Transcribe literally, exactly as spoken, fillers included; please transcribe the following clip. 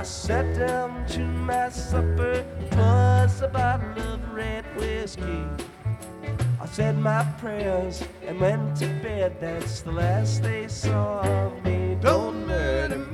sat down to my supper. 'Twas a bottle of red whiskey. I said my prayers and went to bed. That's the last they saw of me. Don't murder me.